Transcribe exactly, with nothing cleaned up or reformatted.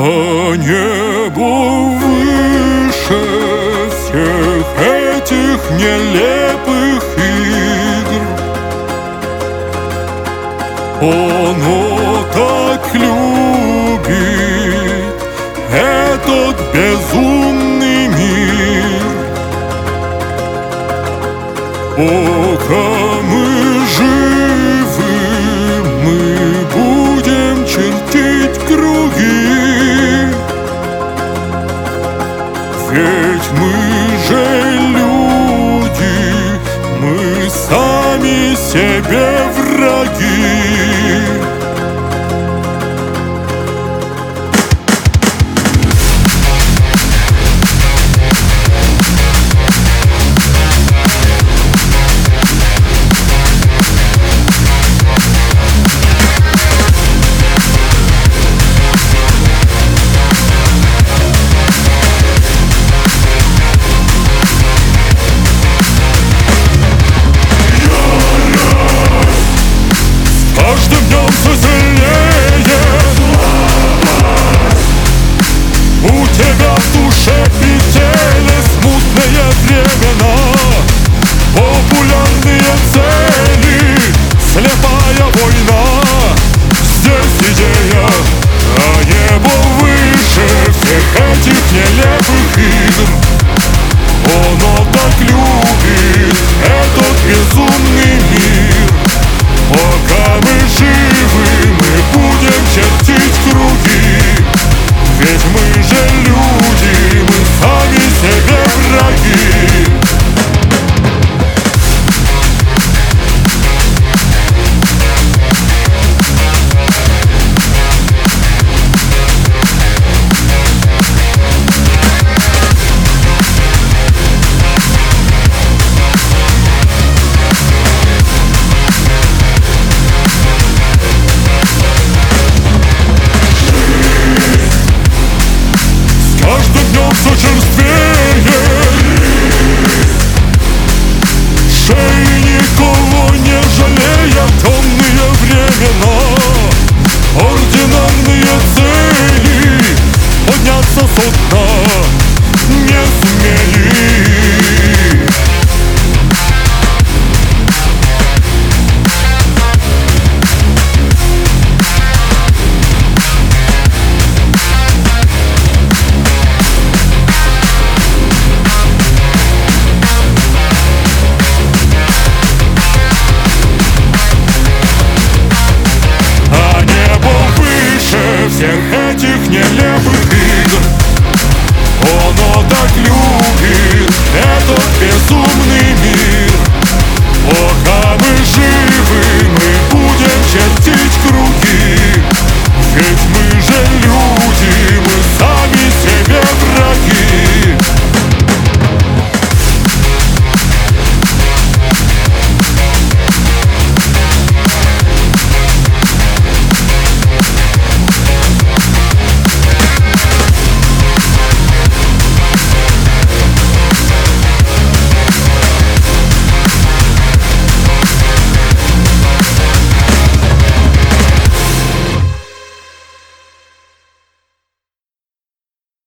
а небо выше всех этих нелепых игр. Оно так любит этот безумный мир. Пока мы живы, мы будем чертить круги. Ведь мы же люди, мы сами себе враги. Каждым днем все сильнее. У тебя в душе и теле смутные времена, популярные цели, слепая война. Здесь идея, а небо выше всех этих нелепых игр. Оно так любит этот безумный мир. Пока мы живы, мы будем чертить круги. Ведь мы же люди, мы сами себе враги. Все черствее, шеи никого не жалея, темные времена, ординарные цели, подняться со дна не смели. Всех этих нелепых игр.